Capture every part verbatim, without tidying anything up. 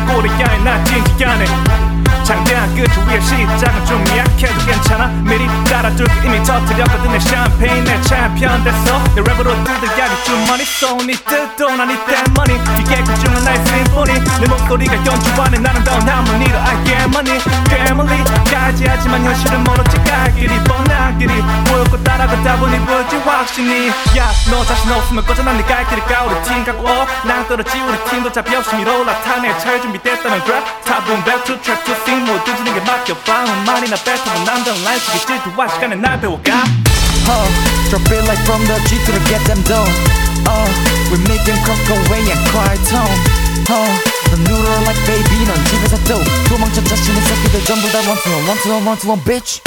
꼬리야에 나 진지하네 장대한 끝 위에 시작은 좀 약해도 괜찮아 미리 따라줄게 이미 터뜨렸거든 내 샴페인 내 챔피언 됐어 내 랩으로 뜯어야지 주머니 손이 뜯어 난 이 때문에 이게 그중은 나의 심포니 내 목소리가 연주하네 나는 더 나무니로 I get money 패밀리까지 하지만 현실은 멀었지 갈 길이 뻔한 길이 보였고 따라가다 보니 보였지 확신이 야 너 자신 없으면 꺼져 난 네 갈 길을 가 우리 팀 갖고 어 낭떠러지 우리 팀도 잡이 없이 밀어 올라타네 잘 준비됐다면 grab 탑은 back to track to sing 모두 주는 게 맡겨봐 말이나 뱉어본 남자는 라인 속에 질투와 시간에 날 배워가 uh, Drop it like from the G to the get them down uh, We make them croak away and quiet tone uh, 넌 누르러 like baby 넌 집에서 또 도망쳐 자신의 새끼들 전부 다 one to one one to one one to one bitch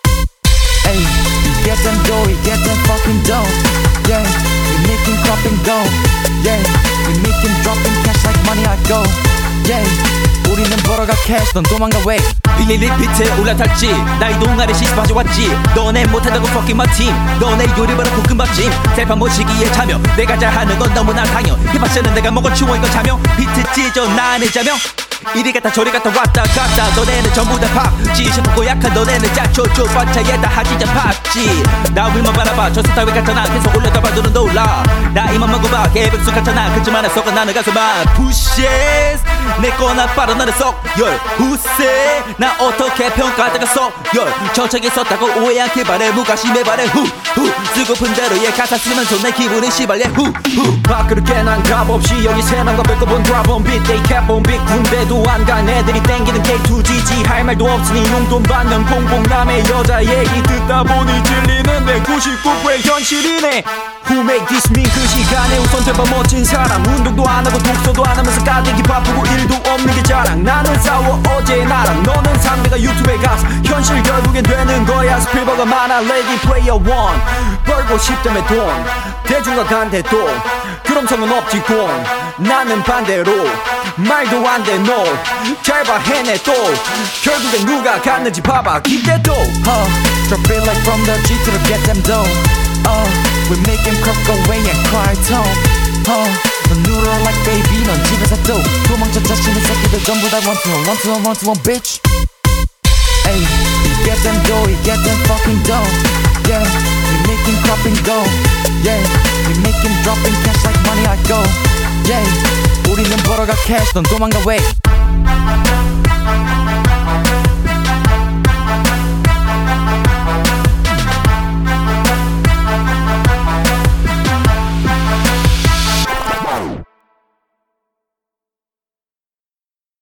Ay, you get them dough, you get them fucking dough Yeah, we make them crop and go Yeah, we make them dropping cash like money I go Yeah 우리는 벌어가 캐시 넌 도망가 왜 빌리 리피트에 올라탔지 나의 동아리 시집가져왔지 너네 못한다고 fucking my team 너네 요리바로 볶음밥찜 셀파 모시기에 참여 내가 잘하는 건 너무나 당연 힙합스는 내가 먹어치워 이건 자명 비트 찢어 나는 자명 이리 갔다 저리 갔다 왔다 갔다 너네는 전부 다 팝지 싶고 약한 너네는 짜초초 반차에다 하지자 팝지 나 위만 바라봐 저 스타일 같잖아 계속 올려다봐 너는 놀라 나 이만 먹어봐 개백수 같잖아 그치만 썩어 나는 가슴만 푸시스 내 거나 빨아 나는 썩열 후세 나 어떻게 평가하다가 썩열 저쪽에 썼다고 오해 않게 바래 무관심해 바래 후후 쓰고픈 대로 얘 가사 쓰면서 내 기분이 시발래 후후 밖으로 깨난 값없이 여기 세남과 뺏겨본 드랍온 빛 they cap on big 군대도 안간 애들이 땡기는 케이 투 지 지 할 말도 없으니 용돈 받는 봉봉남의 여자 얘기 듣다 보니 질리는 내 구십구 퍼센트의 현실이네 Who make this me 그 시간에 우선 대박 멋진 사람 운동도 안 하고 독서도 안 하면서 까대기 바쁘고 일도 없는 게 자랑 나는 싸워 어제 나랑 너는 상대가 유튜브에 가서 현실 결국엔 되는 거야 스필버가 많아 레디 플레이어 원 벌고 싶다며 돈 대중과 간대도 그럼 성은 없지 공 나는 반대로 말도 안 돼 no 잘 봐 해내 또 결국엔 누가 갔는지 봐봐 기대도 uh, Drop it like from the G to the get them down uh, We make them croak away and quiet tone uh, 넌 누르러 like baby 넌 집에서 또 도망쳐 자신의 새끼들 전부 다 one to one one to one one to one bitch Ay, you get them dough, you get them fucking dough Yeah, we make them crop and go Yeah, we make them dropping cash like money I go Yeah, 우리는 벌어가 cash 넌 도망가 왜